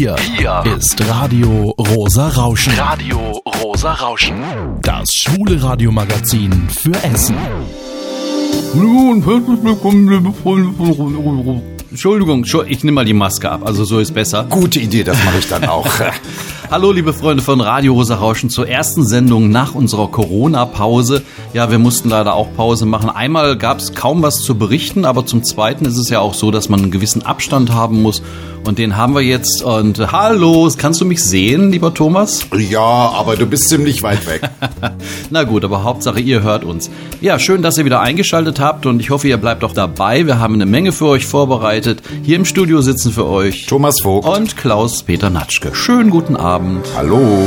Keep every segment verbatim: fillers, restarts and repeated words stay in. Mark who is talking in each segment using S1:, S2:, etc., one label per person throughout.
S1: Hier, Hier ist Radio Rosa Rauschen.
S2: Radio Rosa Rauschen.
S1: Das schwule Radiomagazin für Essen.
S3: Entschuldigung, ich nehme mal die Maske ab, also so ist besser.
S4: Gute Idee, das mache ich dann auch.
S3: Hallo liebe Freunde von Radio Rosa Rauschen zur ersten Sendung nach unserer Corona-Pause. Ja, wir mussten leider auch Pause machen. Einmal gab es kaum was zu berichten, aber zum Zweiten ist es ja auch so, dass man einen gewissen Abstand haben muss. Und den haben wir jetzt. Und äh, hallo, kannst du mich sehen, lieber Thomas?
S4: Ja, aber du bist ziemlich weit weg.
S3: Na gut, aber Hauptsache ihr hört uns. Ja, schön, dass ihr wieder eingeschaltet habt und ich hoffe, ihr bleibt auch dabei. Wir haben eine Menge für euch vorbereitet. Hier im Studio sitzen für euch
S4: Thomas Vogt
S3: und Klaus-Peter Natschke. Schönen guten Abend.
S4: Hallo.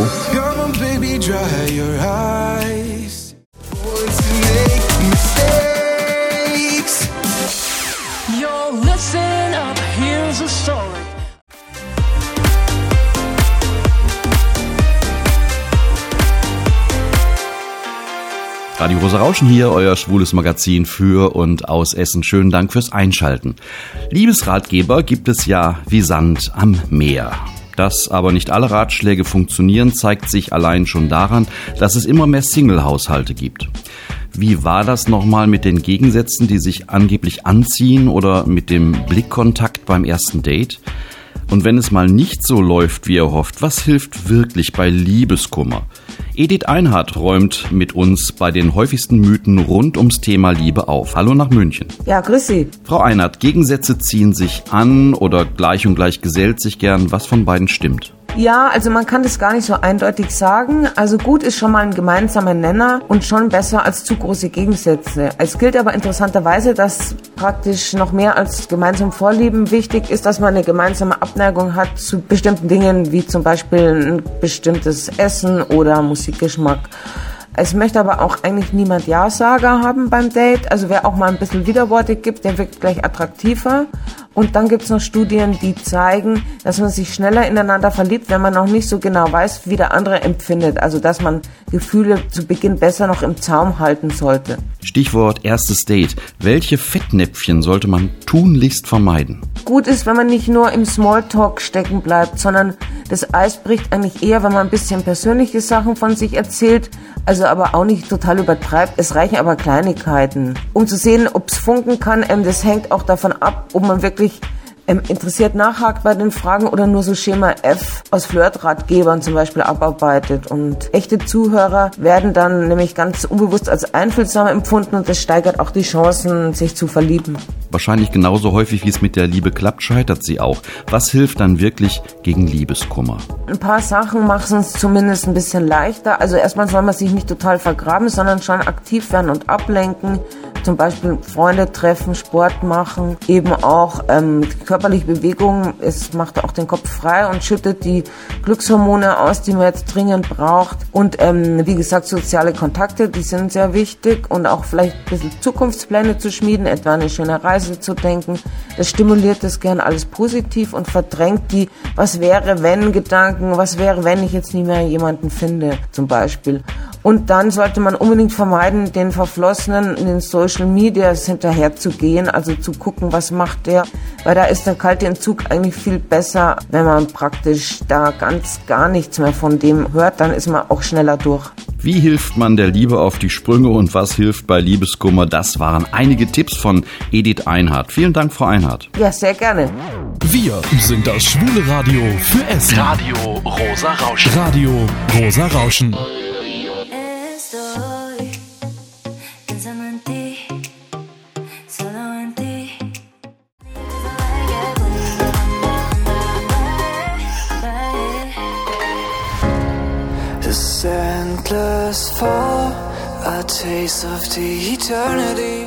S3: Radio Rosa Rauschen hier, euer schwules Magazin für und aus Essen. Schönen Dank fürs Einschalten. Liebesratgeber gibt es ja wie Sand am Meer. Dass aber nicht alle Ratschläge funktionieren, zeigt sich allein schon daran, dass es immer mehr Single-Haushalte gibt. Wie war das nochmal mit den Gegensätzen, die sich angeblich anziehen oder mit dem Blickkontakt beim ersten Date? Und wenn es mal nicht so läuft, wie er hofft, was hilft wirklich bei Liebeskummer? Edith Einhardt räumt mit uns bei den häufigsten Mythen rund ums Thema Liebe auf. Hallo nach München.
S5: Ja, grüß Sie.
S3: Frau Einhardt, Gegensätze ziehen sich an oder gleich und gleich gesellt sich gern. Was von beiden stimmt?
S5: Ja, also man kann das gar nicht so eindeutig sagen. Also gut ist schon mal ein gemeinsamer Nenner und schon besser als zu große Gegensätze. Es gilt aber interessanterweise, dass praktisch noch mehr als gemeinsam Vorlieben wichtig ist, dass man eine gemeinsame Abneigung hat zu bestimmten Dingen, wie zum Beispiel ein bestimmtes Essen oder Musikgeschmack. Es möchte aber auch eigentlich niemand Ja-Sager haben beim Date. Also wer auch mal ein bisschen Widerworte gibt, der wirkt gleich attraktiver. Und dann gibt's noch Studien, die zeigen, dass man sich schneller ineinander verliebt, wenn man noch nicht so genau weiß, wie der andere empfindet. Also dass man Gefühle zu Beginn besser noch im Zaum halten sollte.
S3: Stichwort erstes Date. Welche Fettnäpfchen sollte man tunlichst vermeiden?
S5: Gut ist, wenn man nicht nur im Smalltalk stecken bleibt, sondern das Eis bricht eigentlich eher, wenn man ein bisschen persönliche Sachen von sich erzählt, also aber auch nicht total übertreibt. Es reichen aber Kleinigkeiten. Um zu sehen, ob es funken kann, ähm, das hängt auch davon ab, ob man wirklich ähm, interessiert nachhakt bei den Fragen oder nur so Schema F aus Flirtratgebern zum Beispiel abarbeitet. Und echte Zuhörer werden dann nämlich ganz unbewusst als einfühlsam empfunden und das steigert auch die Chancen, sich zu verlieben.
S3: Wahrscheinlich genauso häufig, wie es mit der Liebe klappt, scheitert sie auch. Was hilft dann wirklich gegen Liebeskummer?
S5: Ein paar Sachen machen es zumindest ein bisschen leichter. Also erstmal soll man sich nicht total vergraben, sondern schon aktiv werden und ablenken. Zum Beispiel Freunde treffen, Sport machen, eben auch ähm, körperliche Bewegung. Es macht auch den Kopf frei und schüttet die Glückshormone aus, die man jetzt dringend braucht. Und ähm, wie gesagt, soziale Kontakte, die sind sehr wichtig. Und auch vielleicht ein bisschen Zukunftspläne zu schmieden, etwa eine schöne Reise zu denken. Das stimuliert das gern alles positiv und verdrängt die Was wäre wenn Gedanken, was wäre wenn ich jetzt nie mehr jemanden finde zum Beispiel. Und dann sollte man unbedingt vermeiden, den Verflossenen in den Social Medias hinterher zu gehen, also zu gucken, was macht der, weil da ist der kalte Entzug eigentlich viel besser, wenn man praktisch da ganz gar nichts mehr von dem hört, dann ist man auch schneller durch.
S3: Wie hilft man der Liebe auf die Sprünge und was hilft bei Liebeskummer? Das waren einige Tipps von Edith Einhardt. Vielen Dank, Frau Einhardt.
S5: Ja, sehr gerne.
S1: Wir sind das schwule Radio für Essen.
S2: Radio Rosa Rauschen.
S1: Radio Rosa Rauschen.
S6: Endless fall, a taste of the eternity.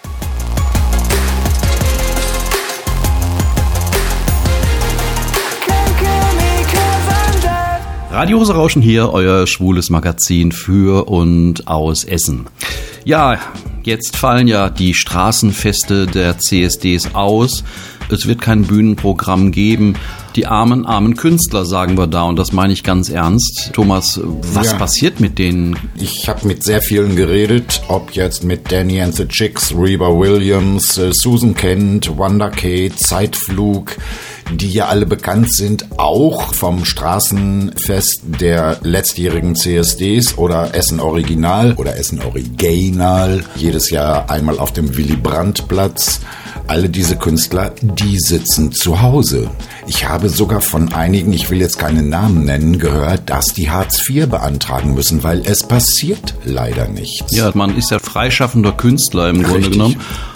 S3: Radio Rosa Rauschen hier, euer schwules Magazin für und aus Essen. Ja, jetzt fallen ja die Straßenfeste der C S Ds aus. Es wird kein Bühnenprogramm geben. Die armen, armen Künstler, sagen wir da, und das meine ich ganz ernst. Thomas, was
S4: Ja.
S3: passiert mit denen?
S4: Ich habe mit sehr vielen geredet, ob jetzt mit Danny and the Chicks, Reba Williams, äh, Susan Kent, Wanda Kate, Zeitflug, die ja alle bekannt sind, auch vom Straßenfest der letztjährigen C S Ds oder Essen Original oder Essen Original, jedes Jahr einmal auf dem Willy-Brandt-Platz. Alle diese Künstler, die sitzen zu Hause. Ich habe sogar von einigen, ich will jetzt keine Namen nennen, gehört, dass die Hartz vier beantragen müssen, weil es passiert leider nichts.
S3: Ja, man ist ja freischaffender Künstler im Grunde
S4: Richtig.
S3: genommen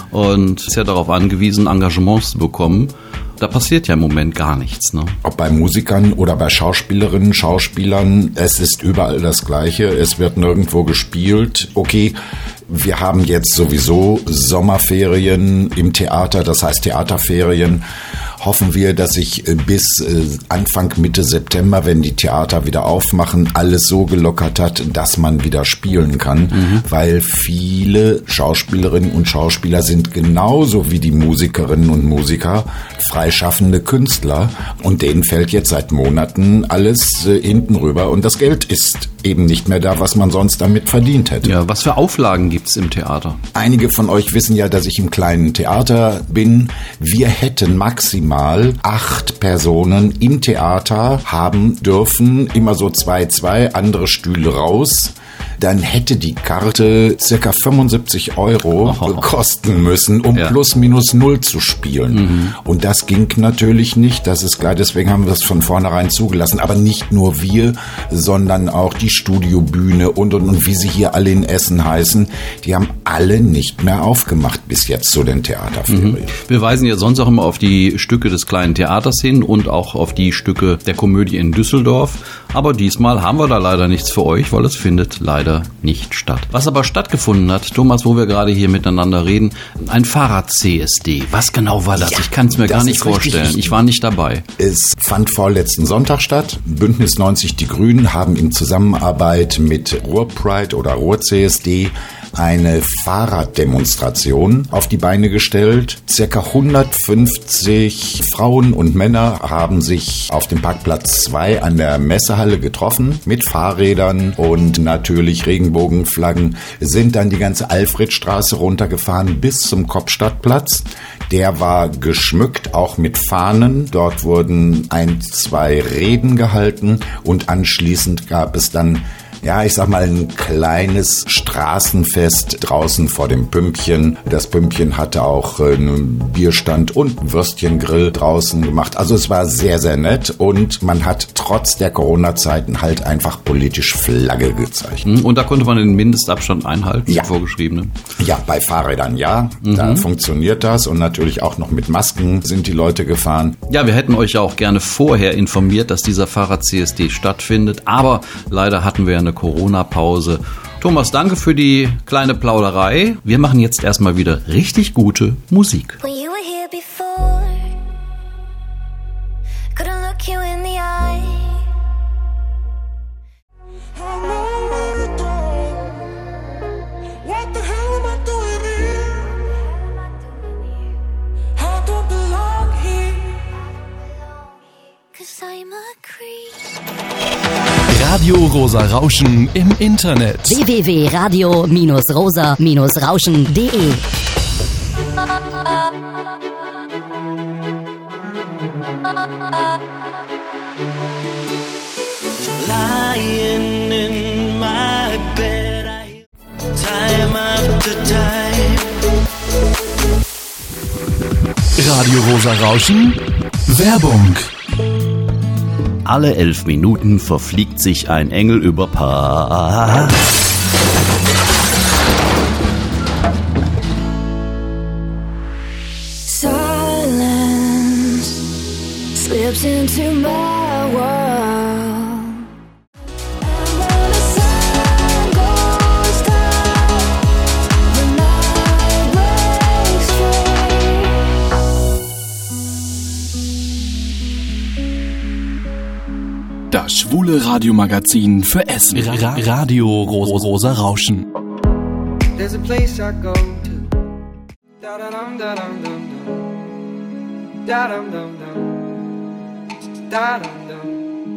S3: und ist ja darauf angewiesen, Engagements zu bekommen. Da passiert ja im Moment gar nichts, ne?
S4: Ob bei Musikern oder bei Schauspielerinnen, Schauspielern, es ist überall das Gleiche. Es wird nirgendwo gespielt. Okay, wir haben jetzt sowieso Sommerferien im Theater, das heißt Theaterferien. Hoffen wir, dass sich bis Anfang, Mitte September, wenn die Theater wieder aufmachen, alles so gelockert hat, dass man wieder spielen kann. Mhm. Weil viele Schauspielerinnen und Schauspieler sind genauso wie die Musikerinnen und Musiker freischaffende Künstler. Und denen fällt jetzt seit Monaten alles äh, hinten rüber. Und das Geld ist eben nicht mehr da, was man sonst damit verdient hätte.
S3: Ja, was für Auflagen gibt's im Theater?
S4: Einige von euch wissen ja, dass ich im kleinen Theater bin. Wir hätten maximal acht Personen im Theater haben dürfen, immer so zwei, zwei, andere Stühle raus. Dann hätte die Karte circa fünfundsiebzig Euro
S3: oh.
S4: kosten müssen, um
S3: ja.
S4: plus minus null zu spielen. Mhm. Und das ging natürlich nicht, das ist klar, deswegen haben wir das von vornherein zugelassen. Aber nicht nur wir, sondern auch die Studiobühne und, und, und wie sie hier alle in Essen heißen, die haben alle nicht mehr aufgemacht bis jetzt zu den Theaterferien.
S3: Mhm. Wir weisen ja sonst auch immer auf die Stücke des kleinen Theaters hin und auch auf die Stücke der Komödie in Düsseldorf. Aber diesmal haben wir da leider nichts für euch, weil es findet leider nicht statt. Was aber stattgefunden hat, Thomas, wo wir gerade hier miteinander reden, ein Fahrrad-C S D. Was genau war das?
S4: Ja,
S3: ich kann es mir gar nicht
S4: ist richtig
S3: vorstellen.
S4: wichtig.
S3: Ich war nicht dabei.
S4: Es fand vorletzten Sonntag statt. Bündnis neunzig Die Grünen haben in Zusammenarbeit mit Ruhr-Pride oder Ruhr-C S D eine Fahrraddemonstration auf die Beine gestellt. Circa hundertfünfzig Frauen und Männer haben sich auf dem Parkplatz zwei an der Messehalle getroffen mit Fahrrädern und natürlich Regenbogenflaggen, sind dann die ganze Alfredstraße runtergefahren bis zum Kopstadtplatz. Der war geschmückt, auch mit Fahnen. Dort wurden ein, zwei Reden gehalten und anschließend gab es dann, ja, ich sag mal, ein kleines Straßenfest draußen vor dem Pümpchen. Das Pümpchen hatte auch einen Bierstand und einen Würstchengrill draußen gemacht. Also es war sehr, sehr nett und man hat trotz der Corona-Zeiten halt einfach politisch Flagge gezeigt.
S3: Und da konnte man den Mindestabstand einhalten,
S4: Ja.
S3: den vorgeschriebenen.
S4: Ja, bei Fahrrädern ja, mhm. da funktioniert das und natürlich auch noch mit Masken sind die Leute gefahren.
S3: Ja, wir hätten euch ja auch gerne vorher informiert, dass dieser Fahrrad-C S D stattfindet, aber leider hatten wir ja eine Corona-Pause. Thomas, danke für die kleine Plauderei. Wir machen jetzt erstmal wieder richtig gute Musik.
S7: When you were here before, couldn't look you in the eye.
S8: What the hell am I doing here? I don't belong here.
S7: 'Cause I'm a creep.
S1: Radio Rosa Rauschen im Internet.
S9: w w w punkt radio rosa rauschen punkt de
S6: Lying in my bed, I time after time.
S1: Radio Rosa Rauschen. Werbung.
S3: Alle elf Minuten verfliegt sich ein Engel über Paar.
S7: Silence slips into my world. And when the sun goes down, the night breaks free.
S1: Das schwule Radiomagazin für Essen. Ra Radio Ro Rosa Rauschen.
S10: There's a place I go to. Da da dum da dum dum dum. Da dum dum dum. da dum dum.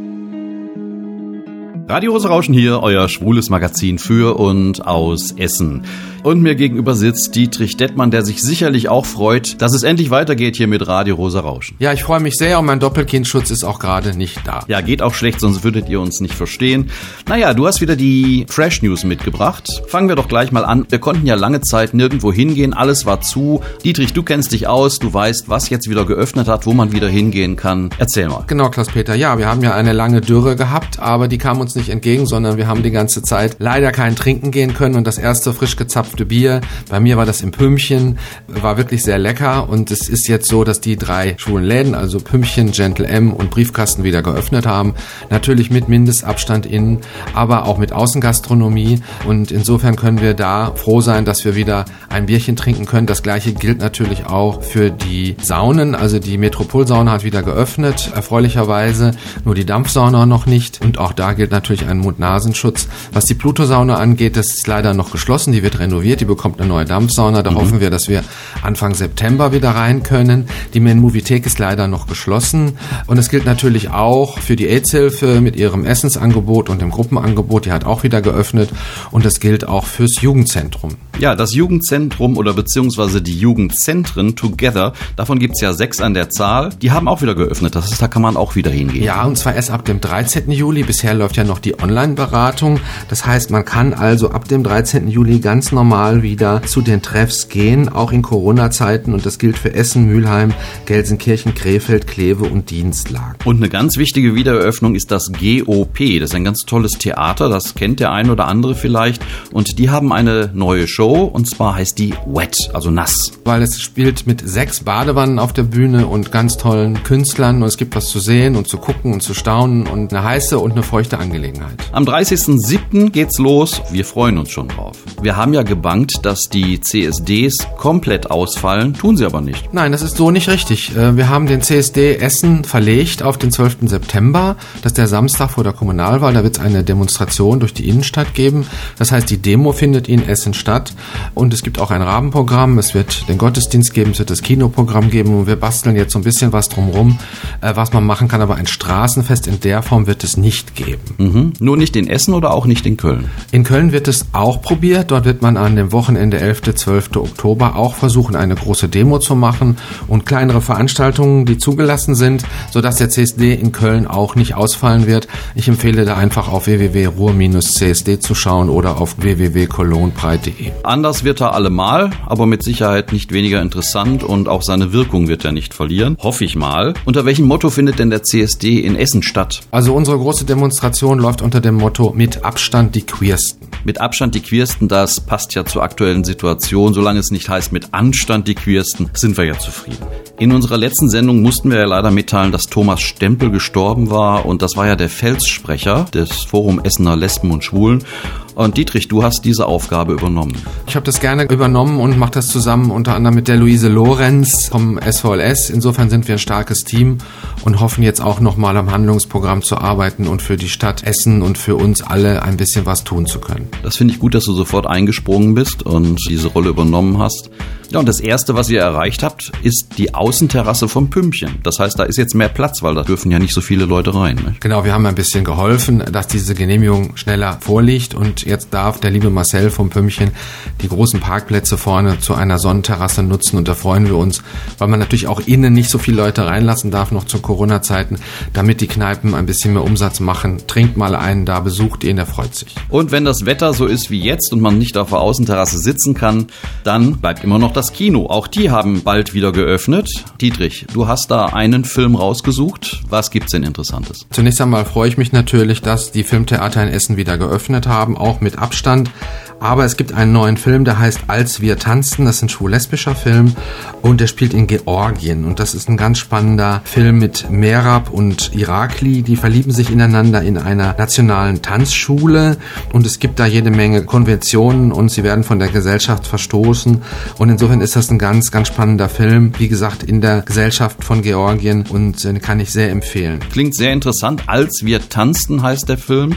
S3: Radio Rosa Rauschen hier, euer schwules Magazin für und aus Essen. Und mir gegenüber sitzt Dietrich Dettmann, der sich sicherlich auch freut, dass es endlich weitergeht hier mit Radio Rosa Rauschen.
S11: Ja, ich freue mich sehr und mein Doppelkindschutz ist auch gerade nicht da.
S3: Ja, geht auch schlecht, sonst würdet ihr uns nicht verstehen. Naja, du hast wieder die Fresh News mitgebracht. Fangen wir doch gleich mal an. Wir konnten ja lange Zeit nirgendwo hingehen, alles war zu. Dietrich, du kennst dich aus, du weißt, was jetzt wieder geöffnet hat, wo man wieder hingehen kann. Erzähl mal.
S11: Genau, Klaus-Peter. Ja, wir haben ja eine lange Dürre gehabt, aber die kam uns nicht entgegen, sondern wir haben die ganze Zeit leider kein Trinken gehen können und das erste frisch gezapfte Bier, bei mir war das im Pümmchen, war wirklich sehr lecker und es ist jetzt so, dass die drei schwulen Läden, also Pümmchen, Gentle M und Briefkasten wieder geöffnet haben, natürlich mit Mindestabstand innen, aber auch mit Außengastronomie und insofern können wir da froh sein, dass wir wieder ein Bierchen trinken können. Das gleiche gilt natürlich auch für die Saunen, also die Metropolsauna hat wieder geöffnet, erfreulicherweise, nur die Dampfsauna noch nicht und auch da gilt natürlich ein Mund-Nasenschutz. Was die Pluto-Sauna angeht, das ist leider noch geschlossen, die wird renoviert, die bekommt eine neue Dampfsauna, da mhm. hoffen wir, dass wir Anfang September wieder rein können. Die Main-Movie-Thek ist leider noch geschlossen und es gilt natürlich auch für die AIDS-Hilfe mit ihrem Essensangebot und dem Gruppenangebot, die hat auch wieder geöffnet und das gilt auch fürs Jugendzentrum.
S3: Ja, das Jugendzentrum oder beziehungsweise die Jugendzentren Together, davon gibt's ja sechs an der Zahl, die haben auch wieder geöffnet, das ist, da kann man auch wieder hingehen.
S11: Ja, und zwar erst ab dem dreizehnten Juli, bisher läuft ja noch die Online-Beratung, das heißt, man kann also ab dem dreizehnten Juli ganz normal wieder zu den Treffs gehen, auch in Corona-Zeiten und das gilt für Essen, Mülheim, Gelsenkirchen, Krefeld, Kleve und Dienstlaken.
S3: Und eine ganz wichtige Wiedereröffnung ist das G O P, das ist ein ganz tolles Theater, das kennt der ein oder andere vielleicht und die haben eine neue Show und zwar heißt die Wet, also nass.
S11: Weil es spielt mit sechs Badewannen auf der Bühne und ganz tollen Künstlern und es gibt was zu sehen und zu gucken und zu staunen und eine heiße und eine feuchte Angelegenheit.
S3: Am dreißigsten siebten geht's los, wir freuen uns schon drauf. Wir haben ja gebankt, dass die C S Ds komplett ausfallen, tun sie aber nicht.
S11: Nein, das ist so nicht richtig. Wir haben den C S D Essen verlegt auf den zwölften September, das ist der Samstag vor der Kommunalwahl, da wird es eine Demonstration durch die Innenstadt geben. Das heißt, die Demo findet in Essen statt und es gibt auch ein Rahmenprogramm, es wird den Gottesdienst geben, es wird das Kinoprogramm geben und wir basteln jetzt so ein bisschen was drumherum, was man machen kann, aber ein Straßenfest in der Form wird es nicht geben.
S3: Mhm. Nur nicht in Essen oder auch nicht in Köln?
S11: In Köln wird es auch probiert, dort wird man an dem Wochenende elften, zwölften Oktober auch versuchen, eine große Demo zu machen und kleinere Veranstaltungen, die zugelassen sind, sodass der C S D in Köln auch nicht ausfallen wird. Ich empfehle da einfach auf w w w punkt ruhr Bindestrich c s d zu schauen oder auf w w w punkt cologne-pride punkt de.
S3: Anders wird er allemal, aber mit Sicherheit nicht weniger interessant und auch seine Wirkung wird er nicht verlieren. Hoffe ich mal. Unter welchem Motto findet denn der C S D in Essen statt?
S11: Also unsere große Demonstration läuft unter dem Motto mit Abstand die Queersten.
S3: Mit Abstand die Queersten, das passt ja zur aktuellen Situation. Solange es nicht heißt mit Anstand die Queersten, sind wir ja zufrieden. In unserer letzten Sendung mussten wir ja leider mitteilen, dass Thomas Stempel gestorben war und das war ja der Felssprecher des Forum Essener Lesben und Schwulen. Und Dietrich, du hast diese Aufgabe übernommen.
S11: Ich habe das gerne übernommen und mache das zusammen unter anderem mit der Luise Lorenz vom S V L S. Insofern sind wir ein starkes Team und hoffen jetzt auch nochmal am Handlungsprogramm zu arbeiten und für die Stadt Essen und für uns alle ein bisschen was tun zu können.
S3: Das finde ich gut, dass du sofort eingesprungen bist und diese Rolle übernommen hast. Ja, und das Erste, was ihr erreicht habt, ist die Außenterrasse vom Pümmchen. Das heißt, da ist jetzt mehr Platz, weil da dürfen ja nicht so viele Leute rein. Ne?
S11: Genau, wir haben ein bisschen geholfen, dass diese Genehmigung schneller vorliegt und jetzt darf der liebe Marcel vom Pümmchen die großen Parkplätze vorne zu einer Sonnenterrasse nutzen und da freuen wir uns, weil man natürlich auch innen nicht so viele Leute reinlassen darf, noch zu Corona-Zeiten, damit die Kneipen ein bisschen mehr Umsatz machen. Trinkt mal einen da, besucht ihn, der freut sich.
S3: Und wenn das Wetter so ist wie jetzt und man nicht auf der Außenterrasse sitzen kann, dann bleibt immer noch das Kino. Auch die haben bald wieder geöffnet. Dietrich, du hast da einen Film rausgesucht. Was gibt's denn Interessantes?
S11: Zunächst einmal freue ich mich natürlich, dass die Filmtheater in Essen wieder geöffnet haben, auch mit Abstand. Aber es gibt einen neuen Film, der heißt Als wir tanzten. Das ist ein schwul-lesbischer Film und der spielt in Georgien. Und das ist ein ganz spannender Film mit Merab und Irakli. Die verlieben sich ineinander in einer nationalen Tanzschule und es gibt da jede Menge Konventionen und sie werden von der Gesellschaft verstoßen. Und insofern ist das ein ganz, ganz spannender Film. Wie gesagt, in der Gesellschaft von Georgien und den kann ich sehr empfehlen.
S3: Klingt sehr interessant. Als wir tanzten heißt der Film.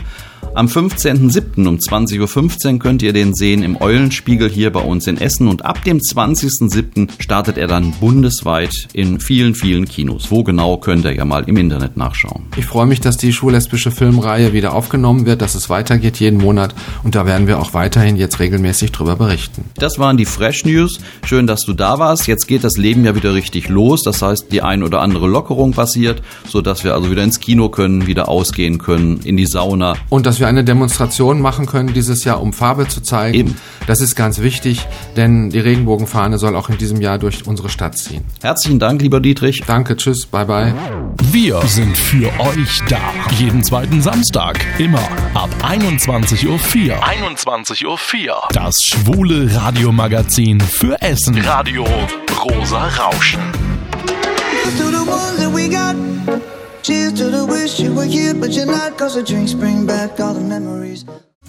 S3: Am fünfzehnten siebten um zwanzig Uhr fünfzehn könnt ihr den sehen im Eulenspiegel hier bei uns in Essen und ab dem zwanzigsten siebten startet er dann bundesweit in vielen, vielen Kinos. Wo genau, könnt ihr ja mal im Internet nachschauen.
S11: Ich freue mich, dass die schwul-lesbische Filmreihe wieder aufgenommen wird, dass es weitergeht jeden Monat und da werden wir auch weiterhin jetzt regelmäßig drüber berichten.
S3: Das waren die Fresh News. Schön, dass du da warst. Jetzt geht das Leben ja wieder richtig los. Das heißt, die ein oder andere Lockerung passiert, sodass wir also wieder ins Kino können, wieder ausgehen können, in die Sauna.
S11: Und dass wir eine Demonstration machen können dieses Jahr, um Farbe zu zeigen.
S3: Eben.
S11: Das ist ganz wichtig, denn die Regenbogenfahne soll auch in diesem Jahr durch unsere Stadt ziehen.
S3: Herzlichen Dank, lieber Dietrich.
S11: Danke, tschüss, bye bye.
S1: Wir sind für euch da. Jeden zweiten Samstag, immer ab einundzwanzig Uhr vier.
S2: einundzwanzig Uhr vier.
S1: Das schwule Radiomagazin für Essen.
S2: Radio Rosa Rauschen.
S8: Cheers to the ones that we got. Cheers to the wish you were here, but you're not. Cause the drinks bring back all the memories.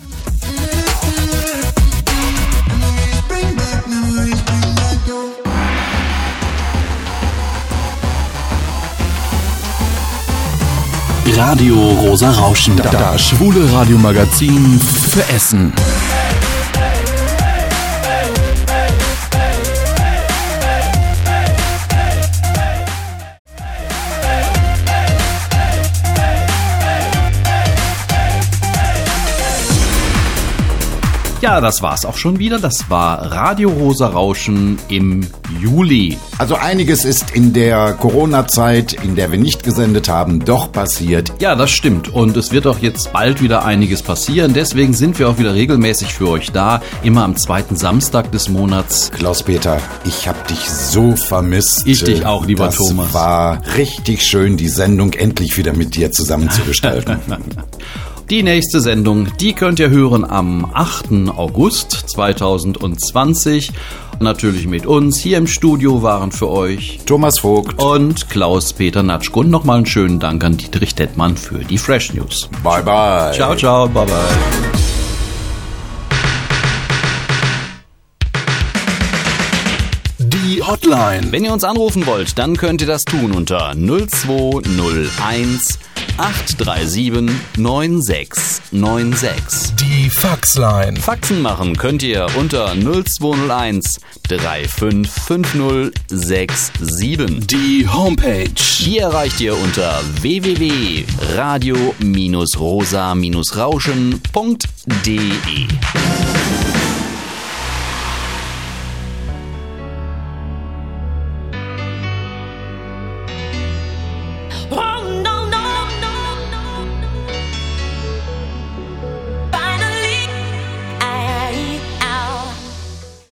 S8: Bring back memories, bring back your...
S1: Radio Rosa Rauschen. Das schwule Radiomagazin für Essen.
S3: Ja, das war's auch schon wieder. Das war Radio Rosa Rauschen im Juli.
S4: Also einiges ist in der Corona-Zeit, in der wir nicht gesendet haben, doch passiert.
S3: Ja, das stimmt. Und es wird auch jetzt bald wieder einiges passieren. Deswegen sind wir auch wieder regelmäßig für euch da. Immer am zweiten Samstag des Monats.
S4: Klaus-Peter, ich hab dich so vermisst.
S3: Ich dich auch, lieber
S4: das
S3: Thomas.
S4: Es war richtig schön, die Sendung endlich wieder mit dir zusammen zu gestalten.
S3: Die nächste Sendung, die könnt ihr hören am achten August zweitausendzwanzig. Natürlich mit uns. Hier im Studio waren für euch
S4: Thomas Vogt
S3: und Klaus-Peter Natschke. Und nochmal einen schönen Dank an Dietrich Dettmann für die Fresh News.
S4: Bye, bye.
S3: Ciao, ciao, bye, bye.
S1: Die Hotline.
S3: Wenn ihr uns anrufen wollt, dann könnt ihr das tun unter null zwei null eins acht drei sieben neun sechs neun sechs.
S1: Die Faxline.
S3: Faxen machen könnt ihr unter null zwei null eins drei fünf fünf null sechs sieben.
S1: Die Homepage.
S3: Die erreicht ihr unter w w w punkt radio rosa rauschen punkt d e.